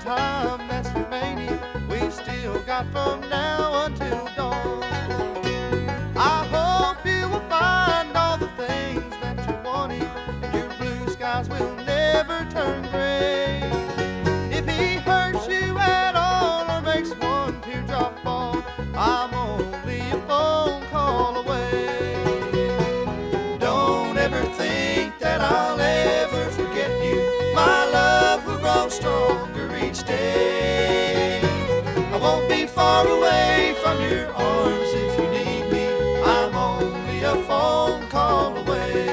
time that's remaining, we've still got from now until dawn. I hope you will find all the things that you're wanting, and your blue skies will never turn gray. If he hurts you at all or makes one teardrop fall, I'm only a phone call away. Don't ever think that I'll ever forget you. My love will grow stronger each day. I won't be far away from your arms if you need me. I'm only a phone call away.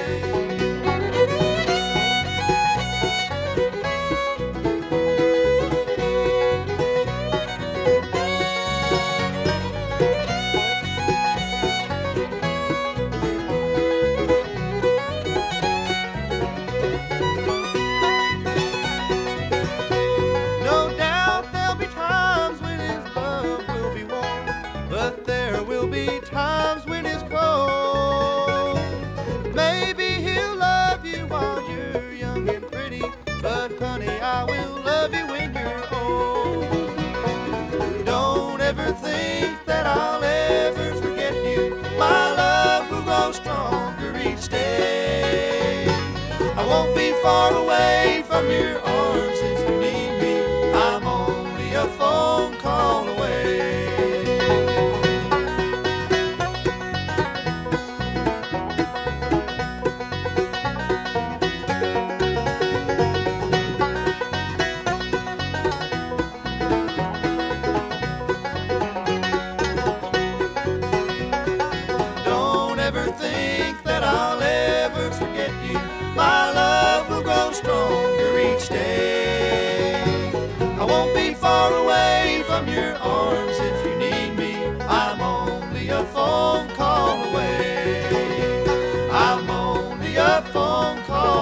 No doubt there'll be times when his love will be warm, but there will be times when it's cold. Maybe he'll love you while you're young and pretty, but honey, I will love you when you're old. Don't ever think that I'll ever forget you. My love will grow stronger each day. I won't be far away from your arms if you need me. I'm only a phone call away. Don't ever think that I'll ever forget you. My love will grow stronger each day. I won't be far away from your arms if you need me. I'm only a phone call away. I'm only a phone call